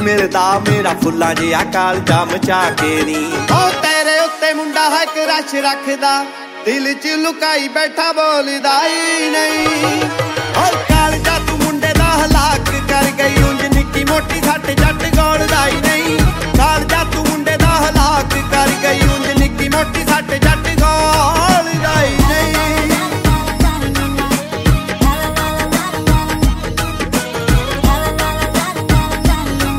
ਮਿਲਦਾ ਮੇਰਾ ਫੁੱਲਾਂ ਜਿਹਾ ਕਾਲਜਾ ਮਚਾ ਕੇ ਨੀ। ਓ ਤੇਰੇ ਉੱਤੇ ਮੁੰਡਾ ਹੈ ਕਰਸ਼ ਰੱਖਦਾ, ਦਿਲ ਚ ਲੁਕਾਈ ਬੈਠਾ ਬੋਲਦਾ ਹੀ ਨਹੀਂ। ਓ ਕਾਲਜਾ ਤੂੰ ਮੁੰਡੇ ਦਾ ਹਲਾਕ ਕਰ ਗਈ, ਉਂਝ ਨਿੱਕੀ ਮੋਟੀ ਸੱਟ ਜੱਟ ਗੋਲਦਾ ਹੀ ਨਹੀਂ। ਕਾਲਜਾ ਤੂੰ ਮੁੰਡੇ ਦਾ ਹਲਾਕ ਕਰ ਗਈ,